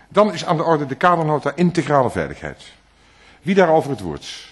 Dan is aan de orde de kadernota integrale veiligheid. Wie daarover het woord?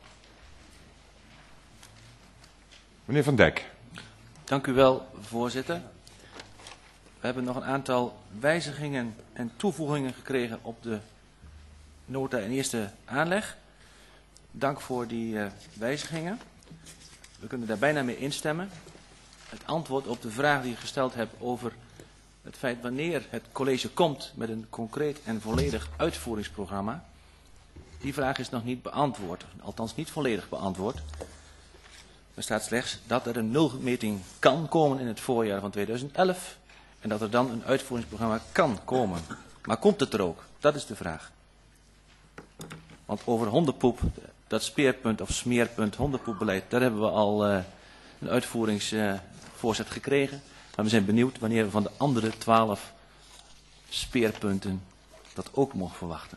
Meneer Van Dijk. Dank u wel, voorzitter. We hebben nog een aantal wijzigingen en toevoegingen gekregen op de nota in eerste aanleg. Dank voor die wijzigingen. We kunnen daar bijna mee instemmen. Het antwoord op de vraag die je gesteld hebt over het feit wanneer het college komt met een concreet en volledig uitvoeringsprogramma. Die vraag is nog niet beantwoord, althans niet volledig beantwoord. Er staat slechts dat er een nulmeting kan komen in het voorjaar van 2011 en dat er dan een uitvoeringsprogramma kan komen. Maar komt het er ook? Dat is de vraag. Want over hondenpoep, dat speerpunt of smeerpunt hondenpoepbeleid, daar hebben we al een uitvoeringsvoorzet gekregen. Maar we zijn benieuwd wanneer we van de andere 12 speerpunten dat ook mogen verwachten.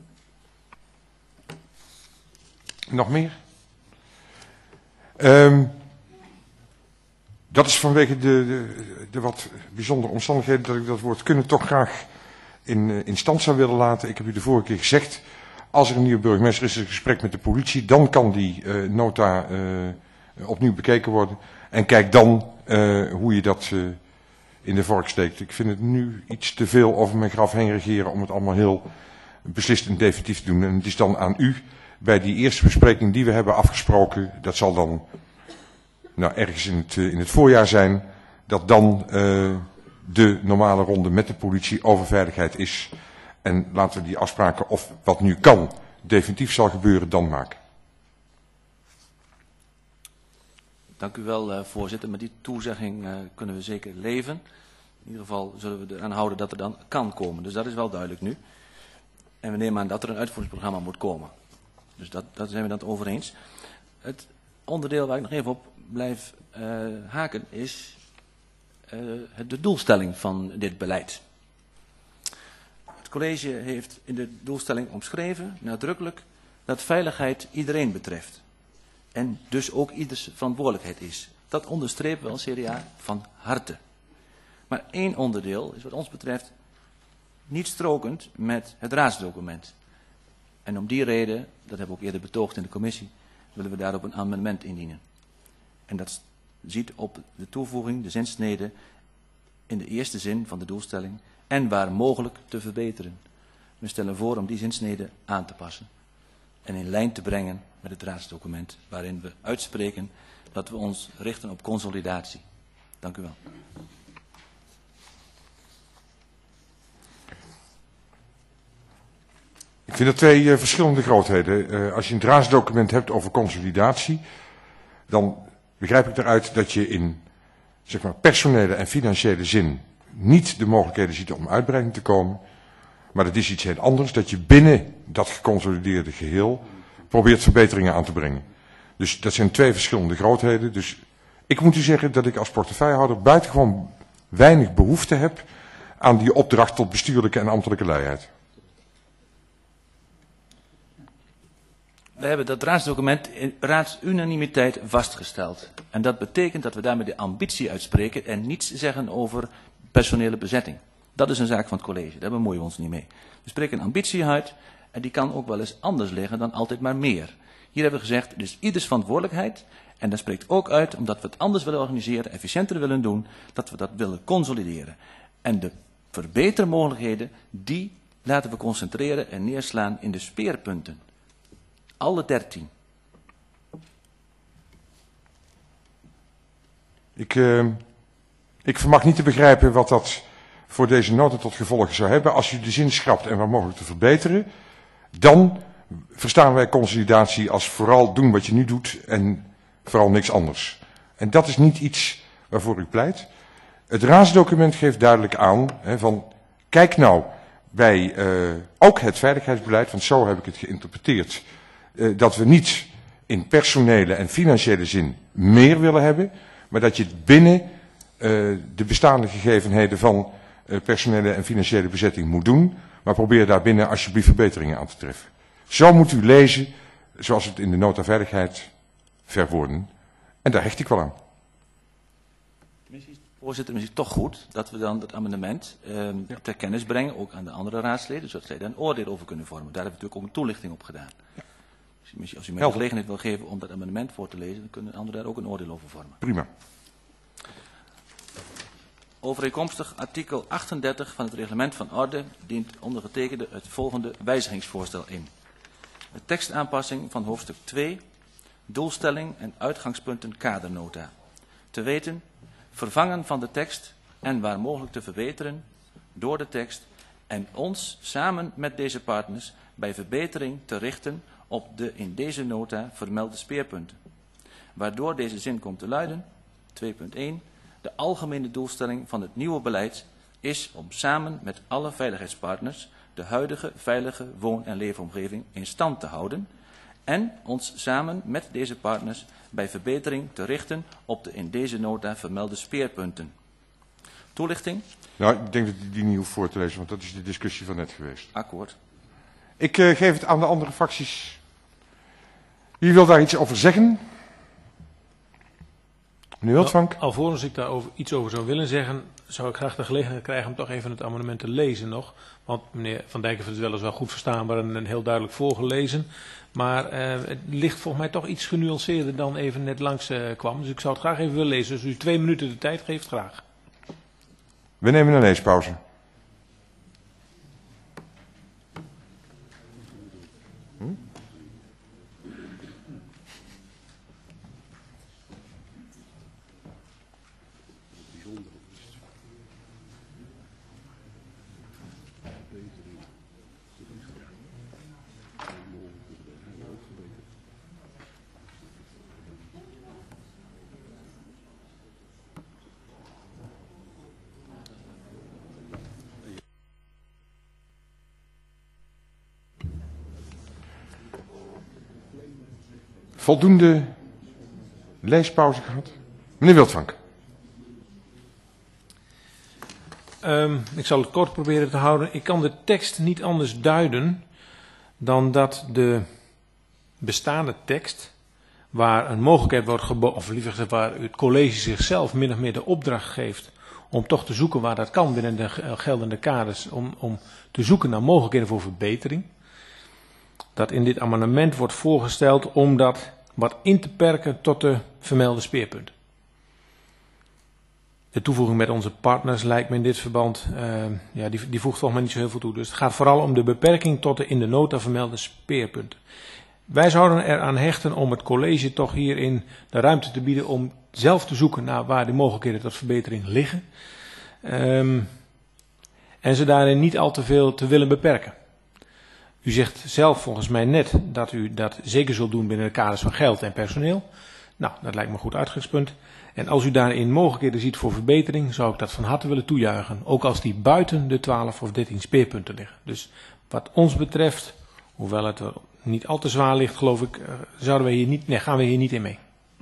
Nog meer? Dat is vanwege de wat bijzondere omstandigheden dat ik dat woord kunnen toch graag in stand zou willen laten. Ik heb u de vorige keer gezegd, als er een nieuwe burgemeester is, een gesprek met de politie, dan kan die nota opnieuw bekeken worden. En kijk dan hoe je dat in de vork steekt. Ik vind het nu iets te veel over mijn graf heen regeren om het allemaal heel beslist en definitief te doen. En het is dan aan u, bij die eerste bespreking die we hebben afgesproken, dat zal dan ergens in het voorjaar zijn, dat dan de normale ronde met de politie over veiligheid is. En laten we die afspraken, of wat nu kan, definitief zal gebeuren, dan maken. Dank u wel, voorzitter. Met die toezegging kunnen we zeker leven. In ieder geval zullen we eraan houden dat er dan kan komen. Dus dat is wel duidelijk nu. En we nemen aan dat er een uitvoeringsprogramma moet komen. Dus daar zijn we dan over eens. Het onderdeel waar ik nog even op blijf haken is de doelstelling van dit beleid. Het college heeft in de doelstelling omschreven, nadrukkelijk, dat veiligheid iedereen betreft. En dus ook ieders verantwoordelijkheid is. Dat onderstrepen we als CDA van harte. Maar één onderdeel is wat ons betreft niet strokend met het raadsdocument. En om die reden, dat hebben we ook eerder betoogd in de commissie, willen we daarop een amendement indienen. En dat ziet op de toevoeging, de zinsnede, in de eerste zin van de doelstelling en waar mogelijk te verbeteren. We stellen voor om die zinsnede aan te passen en in lijn te brengen met het raadsdocument, waarin we uitspreken dat we ons richten op consolidatie. Dank u wel. Ik vind dat twee verschillende grootheden. Als je een raadsdocument hebt over consolidatie, dan begrijp ik eruit dat je in zeg maar, personele en financiële zin niet de mogelijkheden ziet om uitbreiding te komen. Maar dat is iets heel anders, dat je binnen dat geconsolideerde geheel probeert verbeteringen aan te brengen. Dus dat zijn twee verschillende grootheden. Dus ik moet u zeggen dat ik als portefeuillehouder buitengewoon weinig behoefte heb aan die opdracht tot bestuurlijke en ambtelijke luiheid. We hebben dat raadsdocument in raadsunanimiteit vastgesteld. En dat betekent dat we daarmee de ambitie uitspreken en niets zeggen over personele bezetting. Dat is een zaak van het college, daar bemoeien we ons niet mee. We spreken een ambitie uit en die kan ook wel eens anders liggen dan altijd maar meer. Hier hebben we gezegd, het is ieders verantwoordelijkheid en dat spreekt ook uit omdat we het anders willen organiseren, efficiënter willen doen, dat we dat willen consolideren. En de verbetermogelijkheden, die laten we concentreren en neerslaan in de speerpunten. Alle 13. Ik vermag niet te begrijpen wat dat voor deze nota tot gevolg zou hebben. Als u de zin schrapt en waar mogelijk te verbeteren, dan verstaan wij consolidatie als vooral doen wat je nu doet en vooral niks anders. En dat is niet iets waarvoor ik pleit. Het raadsdocument geeft duidelijk aan van kijk nou bij ook het veiligheidsbeleid, want zo heb ik het geïnterpreteerd, dat we niet in personele en financiële zin meer willen hebben, maar dat je het binnen de bestaande gegevenheden van personele en financiële bezetting moet doen, maar probeer daarbinnen alsjeblieft verbeteringen aan te treffen. Zo moet u lezen, zoals het in de nota veiligheid verwoorden. En daar hecht ik wel aan. Voorzitter, het is toch goed dat we dan het amendement ter kennis brengen, ook aan de andere raadsleden, zodat zij daar een oordeel over kunnen vormen. Daar hebben we natuurlijk ook een toelichting op gedaan. Dus als u mij de gelegenheid wil geven om dat amendement voor te lezen, dan kunnen anderen daar ook een oordeel over vormen. Prima. Overeenkomstig artikel 38 van het reglement van orde dient ondergetekende het volgende wijzigingsvoorstel in. De tekstaanpassing van hoofdstuk 2, doelstelling en uitgangspunten kadernota. Te weten, vervangen van de tekst en waar mogelijk te verbeteren door de tekst en ons samen met deze partners bij verbetering te richten op de in deze nota vermelde speerpunten. Waardoor deze zin komt te luiden, 2.1, de algemene doelstelling van het nieuwe beleid is om samen met alle veiligheidspartners de huidige veilige woon- en leefomgeving in stand te houden en ons samen met deze partners bij verbetering te richten op de in deze nota vermelde speerpunten. Toelichting? Nou, ik denk dat die niet hoeft voor te lezen, want dat is de discussie van net geweest. Akkoord. Ik geef het aan de andere fracties. Wie wil daar iets over zeggen? Meneer Wildvank. Alvorens ik daar iets over zou willen zeggen, zou ik graag de gelegenheid krijgen om toch even het amendement te lezen nog. Want meneer Van Dijk heeft het weliswaar goed verstaanbaar en heel duidelijk voorgelezen. Maar het ligt volgens mij toch iets genuanceerder dan even net langs kwam. Dus ik zou het graag even willen lezen. Dus als u 2 minuten de tijd geeft, graag. We nemen een leespauze. Voldoende leespauze gehad? Meneer Wildvank. Ik zal het kort proberen te houden. Ik kan de tekst niet anders duiden dan dat de bestaande tekst, waar een mogelijkheid wordt geboden, of liever gezegd waar het college zichzelf min of meer de opdracht geeft om toch te zoeken waar dat kan binnen de geldende kaders, om te zoeken naar mogelijkheden voor verbetering. Dat in dit amendement wordt voorgesteld om dat wat in te perken tot de vermelde speerpunten. De toevoeging met onze partners lijkt me in dit verband, die voegt volgens mij niet zo heel veel toe. Dus het gaat vooral om de beperking tot de in de nota vermelde speerpunten. Wij zouden eraan hechten om het college toch hierin de ruimte te bieden om zelf te zoeken naar waar de mogelijkheden tot verbetering liggen. En ze daarin niet al te veel te willen beperken. U zegt zelf volgens mij net dat u dat zeker zult doen binnen de kaders van geld en personeel. Nou, dat lijkt me een goed uitgangspunt. En als u daarin mogelijkheden ziet voor verbetering, zou ik dat van harte willen toejuichen. Ook als die buiten de 12 of 13 speerpunten liggen. Dus wat ons betreft, hoewel het er niet al te zwaar ligt, geloof ik, gaan we hier niet in mee.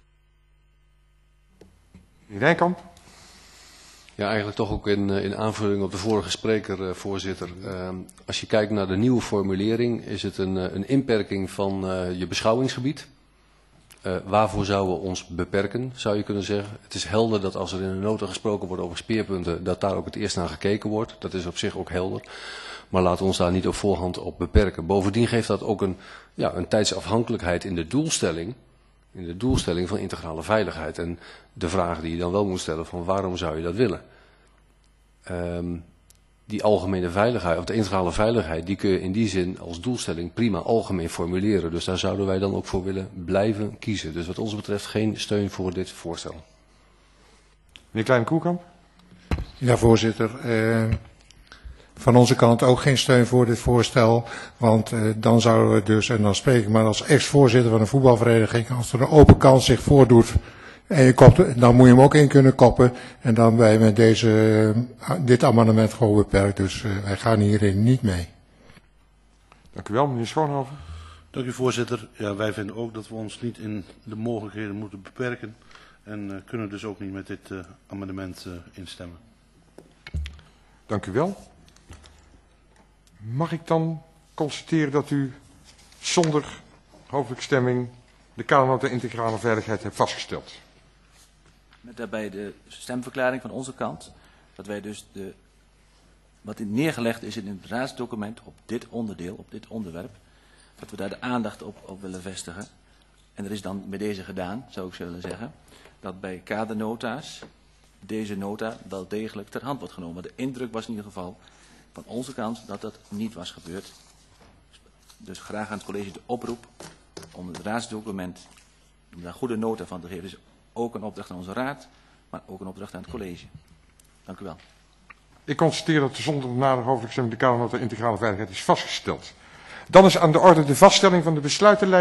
Meneer Rijnkamp. Ja, eigenlijk toch ook in aanvulling op de vorige spreker, voorzitter. Als je kijkt naar de nieuwe formulering, is het een inperking van je beschouwingsgebied. Waarvoor zouden we ons beperken, zou je kunnen zeggen. Het is helder dat als er in een nota gesproken wordt over speerpunten, dat daar ook het eerst naar gekeken wordt. Dat is op zich ook helder. Maar laten we ons daar niet op voorhand op beperken. Bovendien geeft dat ook een tijdsafhankelijkheid in de doelstelling. In de doelstelling van integrale veiligheid. En de vraag die je dan wel moet stellen van waarom zou je dat willen? Die algemene veiligheid, of de integrale veiligheid, die kun je in die zin als doelstelling prima algemeen formuleren. Dus daar zouden wij dan ook voor willen blijven kiezen. Dus wat ons betreft geen steun voor dit voorstel. Meneer Kleine-Koerkamp. Ja, voorzitter. Van onze kant ook geen steun voor dit voorstel, want dan zouden we dus, en dan spreek ik maar als ex-voorzitter van een voetbalvereniging, als er een open kans zich voordoet en je kopt, dan moet je hem ook in kunnen koppen en dan ben je met dit amendement gewoon beperkt, dus wij gaan hierin niet mee. Dank u wel, meneer Schoonhoven. Dank u, voorzitter. Ja, wij vinden ook dat we ons niet in de mogelijkheden moeten beperken en kunnen dus ook niet met dit amendement instemmen. Dank u wel. Mag ik dan constateren dat u zonder hoofdelijke stemming de kadernota integrale veiligheid hebt vastgesteld? Met daarbij de stemverklaring van onze kant, dat wij dus wat neergelegd is in het raadsdocument op dit onderdeel, op dit onderwerp, dat we daar de aandacht op willen vestigen. En er is dan bij deze gedaan, zou ik willen zeggen, dat bij kadernota's deze nota wel degelijk ter hand wordt genomen. De indruk was in ieder geval van onze kant dat dat niet was gebeurd. Dus graag aan het college de oproep om het raadsdocument, om daar goede nota van te geven. Dus ook een opdracht aan onze raad, maar ook een opdracht aan het college. Dank u wel. Ik constateer dat zonder nader hoofdelijk stemming de kadernota integrale veiligheid is vastgesteld. Dan is aan de orde de vaststelling van de besluitenlijst.